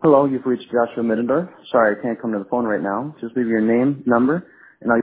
Hello, you've reached Joshua Middendorf. Sorry, I can't come to the phone right now. Just leave your name, number,